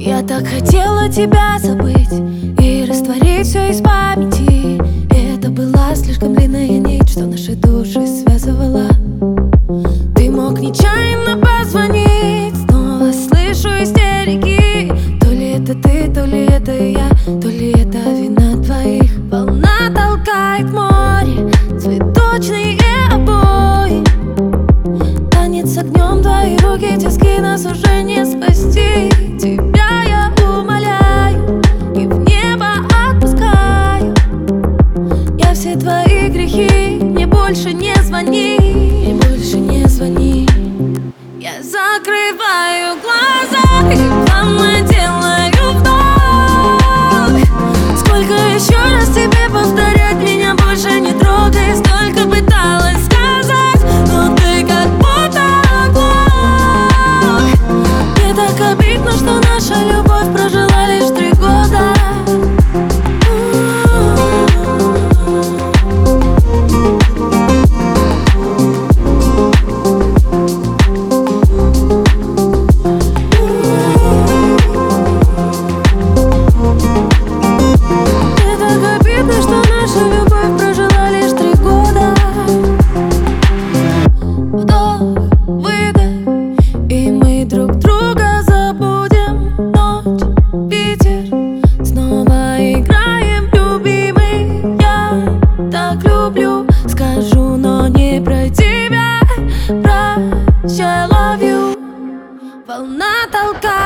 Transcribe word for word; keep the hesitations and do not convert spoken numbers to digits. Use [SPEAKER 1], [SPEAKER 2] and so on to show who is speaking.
[SPEAKER 1] Я так хотела тебя забыть и растворить все из памяти. И это была слишком длинная нить, что наши души связывала. Ты мог нечаянно позвонить, снова слышу истерики. То ли это ты, то ли это я, то ли это вина твоих. Волна толкает море, цветочные обои. Танец с огнем, твои руки, тиски, нас уже не спасти. Тебя я умоляю и в небо отпускаю. Я все твои грехи, мне больше не звони, мне больше не звони. Я закрываю глаза и плавно делаю вдох. Сколько еще раз тебе повторять, меня больше не трогай. Столько пыталась сказать, но ты как будто оглох. Мне так обидно, что наша любовь прожила лишь три года. Скажу, но не про тебя. Прощай, love you. Волна толкает.